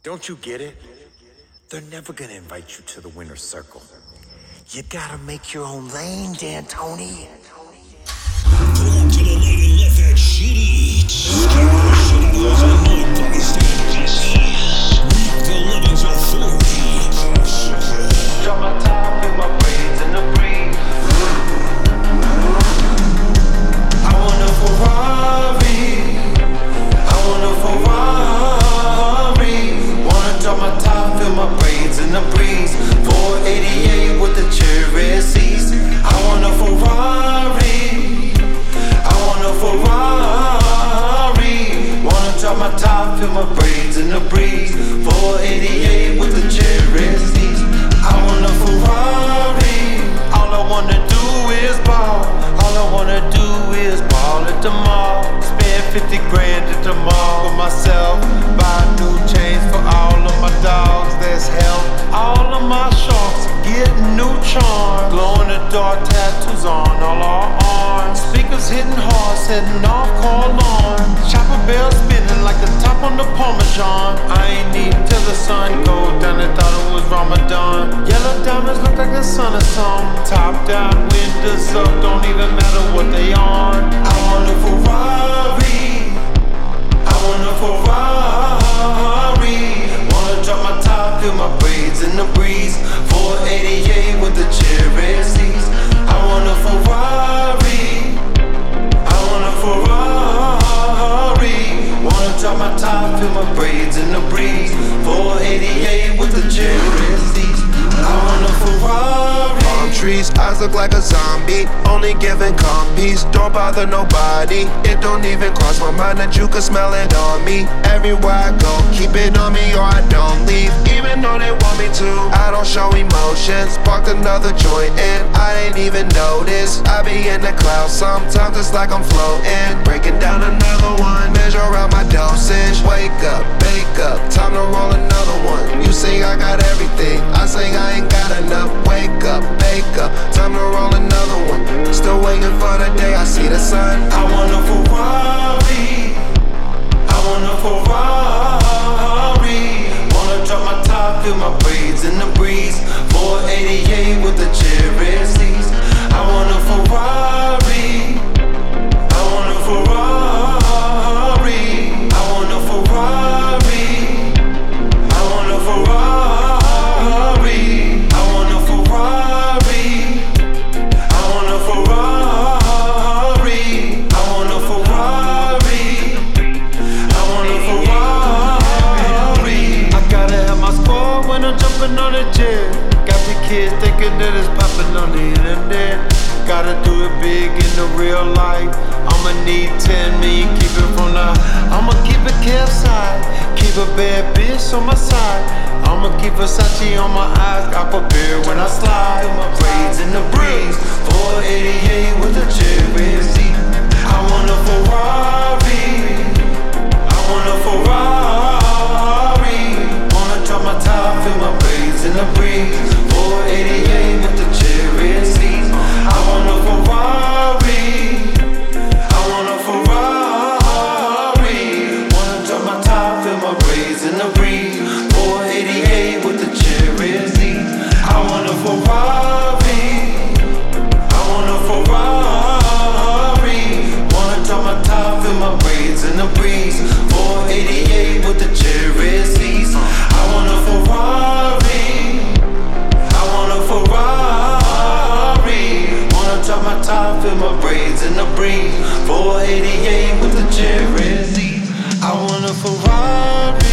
Don't you get it? They're never gonna invite you to the winner's circle. You gotta make your own lane, D'Antoni. Pull up to the light and let that shit eat. Scare the shit out of those annoying bystanders. Reap the livings authority. Drop my top in my braids in the breeze. I want a Ferrari. I want a Ferrari. Wanna drop my top in my braids in the breeze. 488 with the cherry seats. I want a Ferrari. I want a Ferrari. Wanna drop my top in my braids in the breeze. 488 with the cherry seats. I want a Ferrari. All I wanna do is ball. All I wanna do is ball at the mall. Spend 50 grand at the mall with myself. Buy new chains for all of my dogs. That's hell. All of my sharks get new charm. Glow in the dark tattoos on all our arms. Speakers hitting hard, setting off car alarm. Chopper bell spinning like the top on the Parmesan. I ain't need till the sun go down. I thought it was Ramadan. Yellow diamonds look like the sun or something. Top down, windows up, don't even matter what they on. I want a Ferrari. I want a Ferrari. Wanna drop my top, feel my braids in the breeze. 488 with the cherry seats. I want a Ferrari. I want a Ferrari. Wanna drop my top, feel my braids in the breeze. 488 with the cherry seats. I want a Ferrari. Palm trees, eyes look like a zombie. Only giving calm peace, don't bother nobody. It don't even cross my mind that you could smell it on me. Everywhere I go, keep it on me or I don't leave. Even though they want me to, I don't show emotions. Parked another joint and I ain't even noticed. I be in the clouds, sometimes it's like I'm floating. Breaking down another one, measure out my dosage. Wake up, bake up, time to roll another one. You say I got everything, I say I ain't got enough. Wake up, bake up, time to roll another one. Still waiting for the day I see the sun. I want a Ferrari. I want a Ferrari. Wanna drop my top, feel my braids in the breeze. 488 with the cherry seats. I want a Ferrari. I want a Ferrari. I want a Ferrari. I want a Ferrari. I want a Ferrari. I want a Ferrari. I want a Ferrari. I want a Ferrari. I gotta have my squad when I'm jumping on the jet. Got the kids thinking that it's popping on the internet. Gotta do it big in the real life. I'ma need 10 million, keep it from the. I'ma keep it Kevside, keep a bad bitch on my side. I'ma keep Versace on my eyes, got a beard when I slide. My braids in the breeze, 488 with the cherry seat. I want a Ferrari. I want a Ferrari. Wanna drop my top, feel my braids in the breeze. 488 with the cherry seats. I want a Ferrari. I want a Ferrari. Wanna drop my top, feel my braids in the breeze. 488 with the cherry seats. I want a Ferrari. I want a Ferrari. Wanna drop my top, feel my braids in the breeze. 488 with the cherry seats. I want a Ferrari. I want a Ferrari. Wanna drop my top, feel my braids in the breeze. 488 with the cherry seats. I want a Ferrari.